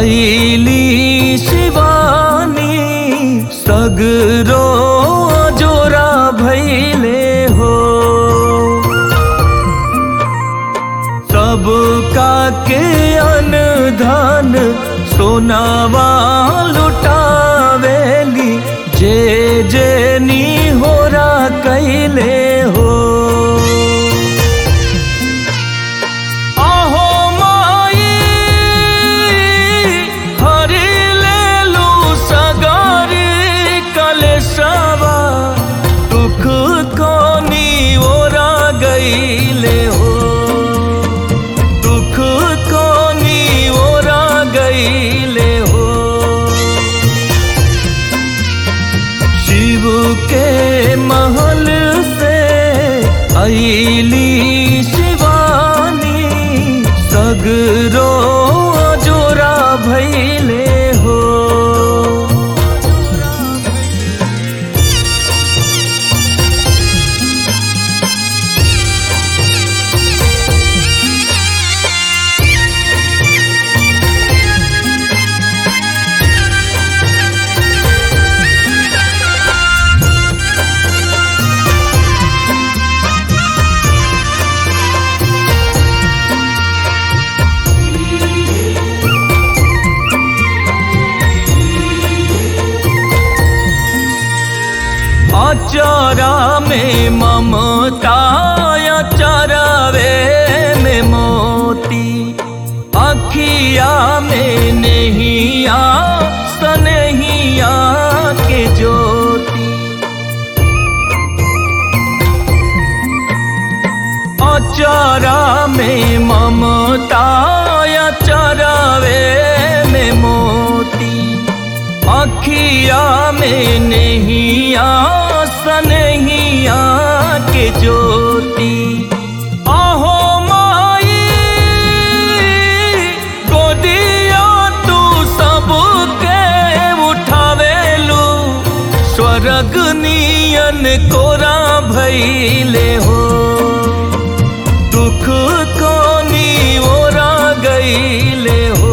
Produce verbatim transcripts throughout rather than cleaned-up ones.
आईली शिवानी सगरो जोरा भैले हो। सबका के अन धन सोनावा लुटावेली जे जे नी होरा कैले हो। के महल से आईली शिवानी सगरो जोरा भैले हो। अचारा में ममता चरावे में मोती अखिया में नहिया सनहिया के ज्योति। अचारा में ममता चरावे में मोती अखिया में नहिया सनहिया के ज्योति। आहो माई गोदिया तू सबके उठावेलू स्वर्ग नियन कोरा भैले हो। दुख कोनी ओरा गईले हो।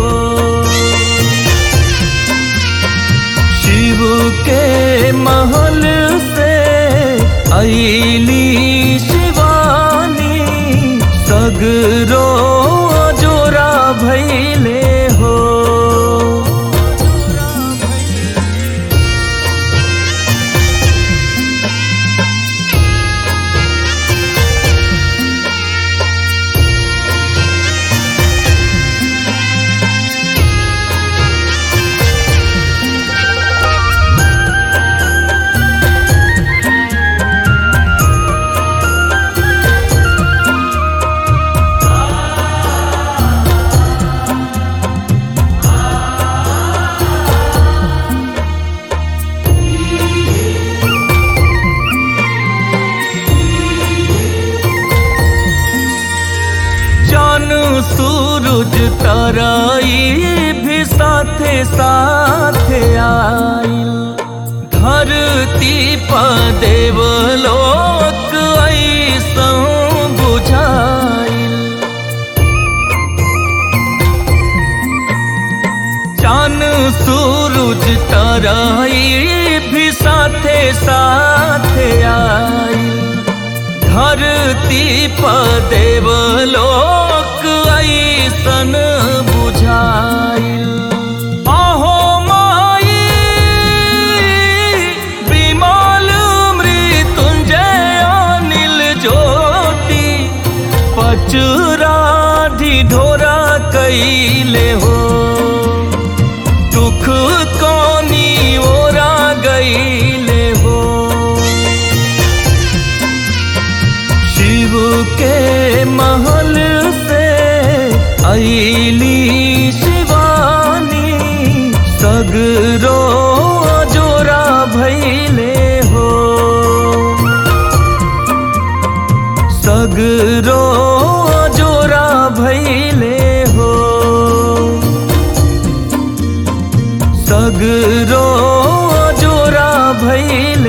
शिव के महल से आईली शिवानी सगरो जोरा भैले हो। सूरज तराई भी साथे साथे आइल धरती पर देवलोक ऐसन बुझाइल। चान सूरज तराई भी साथे साथे आइल धरती पर देवलोक ऐसन बुझाइल। आहो माई विमल मृत्युंजय अनिल ज्योति पचरा ढिढोरा कैले हो। दुख कोनी ओरा गईले हो। शिव के महल से आईली शिवानी सगरो जोरा भैले हो। सगरो जोरा भैले हो। सगरो जोरा भैले